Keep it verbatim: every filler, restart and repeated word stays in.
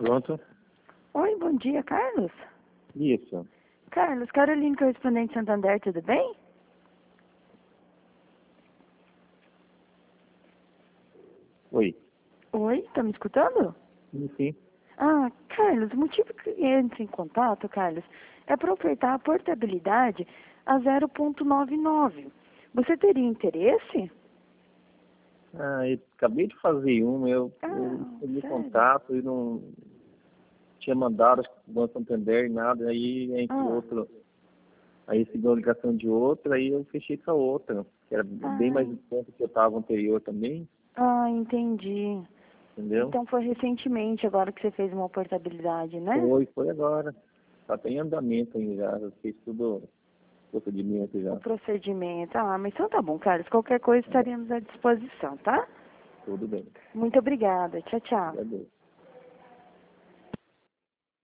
Pronto? Oi, bom dia, Carlos. Isso. Carlos, Carolina, correspondente Santander, tudo bem? Oi. Oi, tá me escutando? Sim, sim. Ah, Carlos, o motivo que eu entro em contato, Carlos, é para ofertar a portabilidade a zero ponto noventa e nove. Você teria interesse? Ah, eu acabei de fazer uma, eu, eu Ah, recebi sério? contato e não tinha mandado, acho que o Banco Santander, nada, aí entrou Ah, outro, aí seguiu a ligação de outra, aí eu fechei com a outra, que era bem mais ah, em conta que eu estava anterior também, ah, entendi. entendeu? Então foi recentemente agora que você fez uma portabilidade, né? Foi, foi agora. Tá até em andamento ainda já, eu fiz tudo procedimento O já. procedimento. Ah, mas então tá bom, Carlos. Qualquer coisa Tá bom, estaremos à disposição, tá? tudo bem. Muito obrigada. Tchau, tchau. Agradeço.